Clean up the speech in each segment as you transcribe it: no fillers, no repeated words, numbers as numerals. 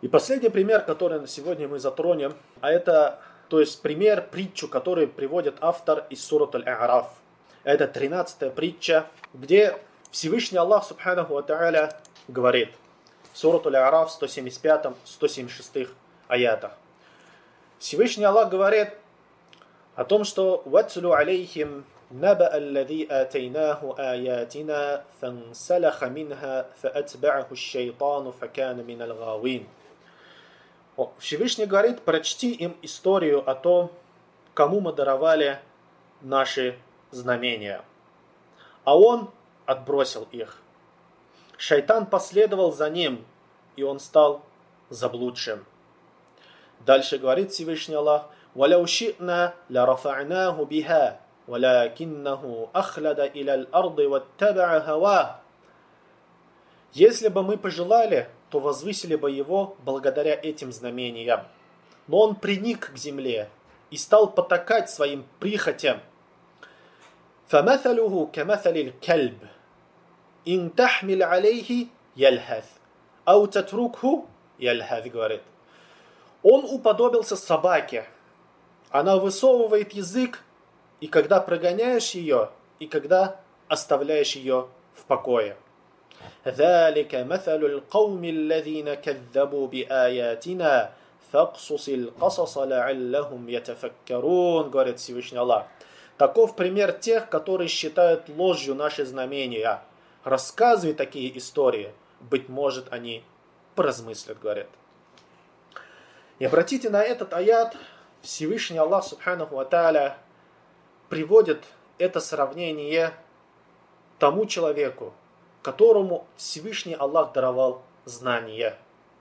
И последний пример, который на сегодня мы затронем, а это, то есть пример, притчу, который приводит автор из сурат Аль-А'раф. Это 13-я притча, где Всевышний Аллах Субханаху ва Тааля говорит, сурат Аль-А'раф 175-176 аятах. Всевышний Аллах говорит о том, что «Ватсулу алейхим наба аллади атейнаху аятина фансалаха минха фаатба'аху шайтану факана минал гавин». Всевышний говорит, прочти им историю о том, кому мы даровали наши знамения. А он отбросил их. Шайтан последовал за ним, и он стал заблудшим. Дальше говорит Всевышний Аллах, وَلَوْ شِئْنَا لَرَفَعْنَاهُ بِهَا وَلَكِنَّهُ أَخْلَدَ إِلَى الْأَرْضِ وَاتَّبَعَ هَوَاهُ. Если бы мы пожелали, то возвысили бы его благодаря этим знамениям. Но он приник к земле и стал потакать своим прихотям. فَمَثَلُهُ كَمَثَلِ الْكَلْبِ إِنْ تَحْمِلْ عَلَيْهِ يَلْهَثْ أَوْ تَتْرُكْهُ يَلْهَث, говорит. Он уподобился собаке. Она высовывает язык, и когда прогоняешь ее, и когда оставляешь ее в покое. ذَلِكَ مَثَلُ الْقَوْمِ الَّذِينَ كَذَّبُوا بِآيَاتِنَا فَاقْصُصِ الْقَصَصَ لَعَلَّهُمْ يَتَفَكَّرُونَ, говорит Всевышний Аллах. Таков пример тех, которые считают ложью наши знамения. Рассказывай такие истории, быть может, они поразмыслят, говорят. И обратите на этот аят, Всевышний Аллах Субханаху ва Тааля приводит это сравнение тому человеку, которому Всевышний Аллах даровал знания.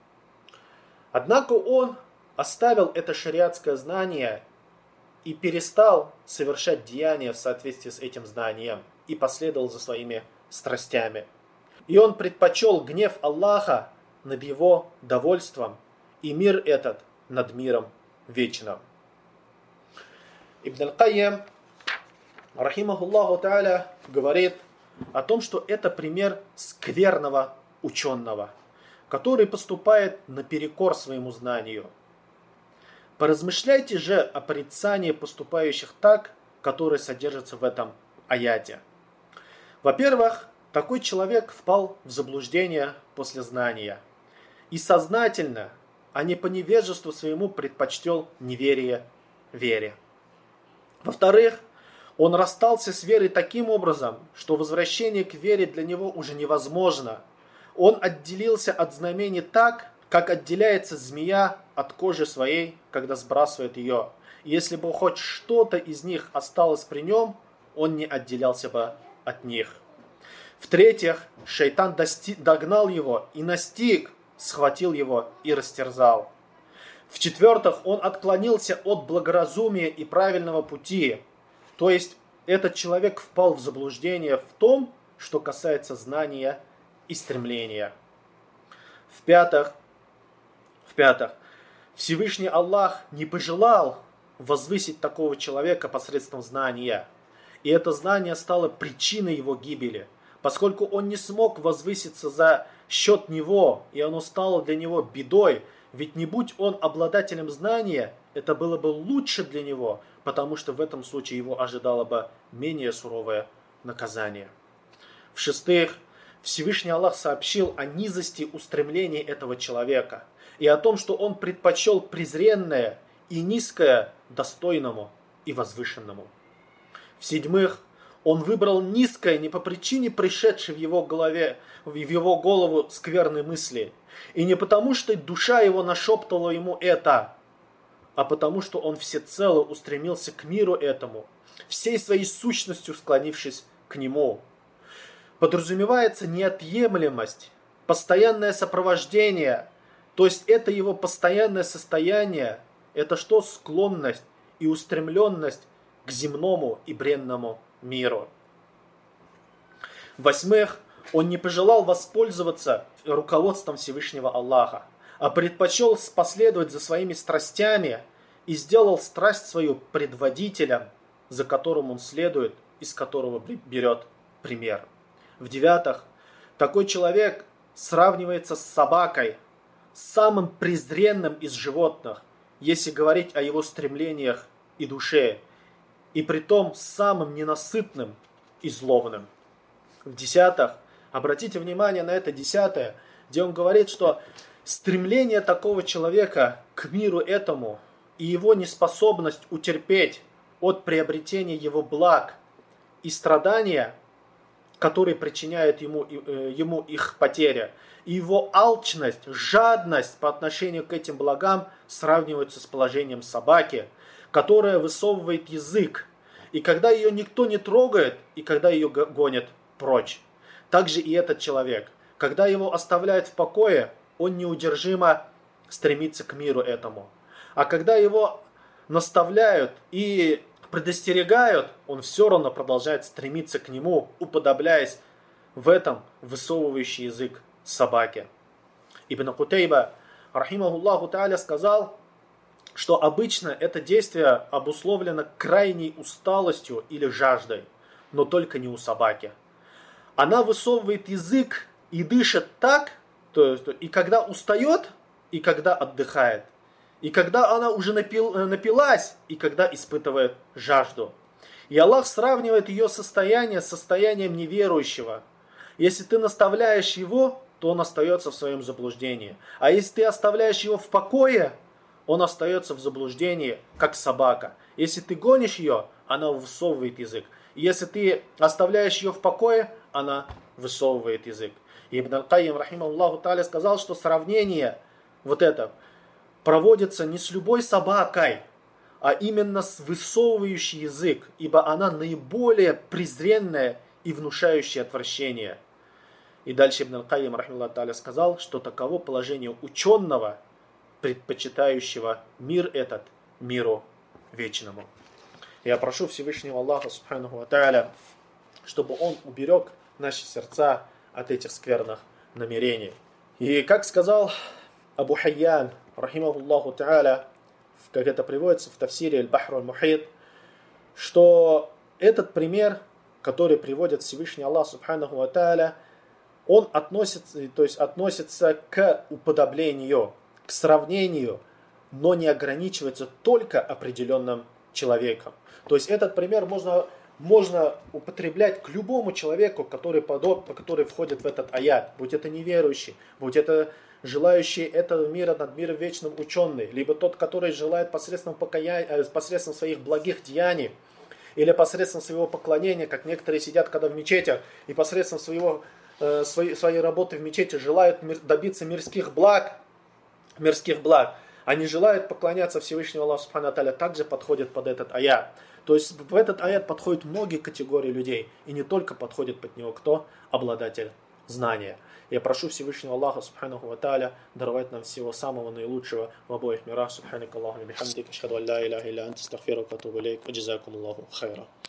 Однако он оставил это шариатское знание и перестал совершать деяния в соответствии с этим знанием и последовал за своими страстями. И он предпочел гнев Аллаха над его довольством и мир этот над миром вечным. Ибн Аль-Кайям, рахимахуллаху та'аля, говорит о том, что это пример скверного ученого, который поступает наперекор своему знанию. Поразмышляйте же о порицании поступающих так, которые содержатся в этом аяте. Во-первых, такой человек впал в заблуждение после знания и сознательно, а не по невежеству своему предпочтел неверие вере. Во-вторых, он расстался с верой таким образом, что возвращение к вере для него уже невозможно. Он отделился от знамений так, как отделяется змея от кожи своей, когда сбрасывает ее. И если бы хоть что-то из них осталось при нем, он не отделялся бы от них. В-третьих, шайтан догнал его и настиг, схватил его и растерзал. В-четвертых, он отклонился от благоразумия и правильного пути. То есть, этот человек впал в заблуждение в том, что касается знания и стремления. В-пятых, Всевышний Аллах не пожелал возвысить такого человека посредством знания. И это знание стало причиной его гибели, поскольку он не смог возвыситься за счет него, и оно стало для него бедой. Ведь не будь он обладателем знания, это было бы лучше для него, потому что в этом случае его ожидало бы менее суровое наказание. В-шестых, Всевышний Аллах сообщил о низости устремлений этого человека и о том, что он предпочел презренное и низкое достойному и возвышенному. В-седьмых, он выбрал низкое не по причине пришедшей в его голову скверной мысли, и не потому, что душа его нашептывала ему это, а потому, что он всецело устремился к миру этому, всей своей сущностью склонившись к нему. Подразумевается неотъемлемость, постоянное сопровождение, то есть это его постоянное состояние, это что? Склонность и устремленность к земному и бренному миру. В-восьмых, он не пожелал воспользоваться руководством Всевышнего Аллаха, а предпочел последовать за своими страстями и сделал страсть свою предводителем, за которым он следует, из которого берет пример. В-девятых, такой человек сравнивается с собакой. самым презренным из животных, если говорить о его стремлениях и душе, и притом самым ненасытным и злобным. В 10, обратите внимание на это 10, где он говорит, что стремление такого человека к миру этому и его неспособность утерпеть от приобретения его благ и страдания, которые причиняют ему их потеря, и его алчность, жадность по отношению к этим благам сравниваются с положением собаки, которая высовывает язык, и когда ее никто не трогает, и когда ее гонят прочь. Также и этот человек, когда его оставляют в покое, он неудержимо стремится к миру этому. А когда его наставляют и предостерегают, он все равно продолжает стремиться к нему, уподобляясь в этом высовывающий язык собаке. Ибн Кутейба, рахимахуллаху тааля, сказал, что обычно это действие обусловлено крайней усталостью или жаждой, но только не у собаки. Она высовывает язык и дышит так, то есть и когда устает, и когда отдыхает, и когда она уже напилась, и когда испытывает жажду. И Аллах сравнивает ее состояние с состоянием неверующего. Если ты наставляешь его, то он остается в своем заблуждении. А если ты оставляешь его в покое, он остается в заблуждении, как собака. Если ты гонишь ее, она высовывает язык. И если ты оставляешь ее в покое, она высовывает язык. И Ибн Аль-Кайим, рахимахуллаху тааля, сказал, что сравнение вот это проводится не с любой собакой, а именно с высовывающей язык, ибо она наиболее презренная и внушающая отвращение. И дальше Ибн Аль-Кайим, рахимахуллаху тааля, сказал, что таково положение ученого, предпочитающего мир этот миру вечному. Я прошу Всевышнего Аллаха, субханаху ва тааля, чтобы Он уберег наши сердца от этих скверных намерений. И как сказал Абу Хайян, рахимахуллаху тааля, как это приводится в тафсире Аль-Бахр Аль-Мухит, что этот пример, который приводит Всевышний Аллах, субханаху ва тааля, он относится к уподоблению, к сравнению, но не ограничивается только определенным человеком. То есть этот пример можно употреблять к любому человеку, который входит в этот аят, будь это неверующий, будь это желающий этого мира над миром вечным ученый, либо тот, который желает посредством своих благих деяний, или посредством своего поклонения, как некоторые сидят когда в мечетях, и посредством своей работы в мечети желают добиться мирских благ, они желают поклоняться Всевышнему Аллаху субхану ва тааля, также подходит под этот аят. То есть в этот аят подходят многие категории людей, и не только подходит под него кто? Обладатель знания. Я прошу Всевышнего Аллаха субханаху ва тааля даровать нам всего самого наилучшего в обоих мирах. Субханак Аллаху бихамдик, ашхаду ан ла иляха илля анта, астагфирука ва атубу илейк, ва джазакумуллаху хайра.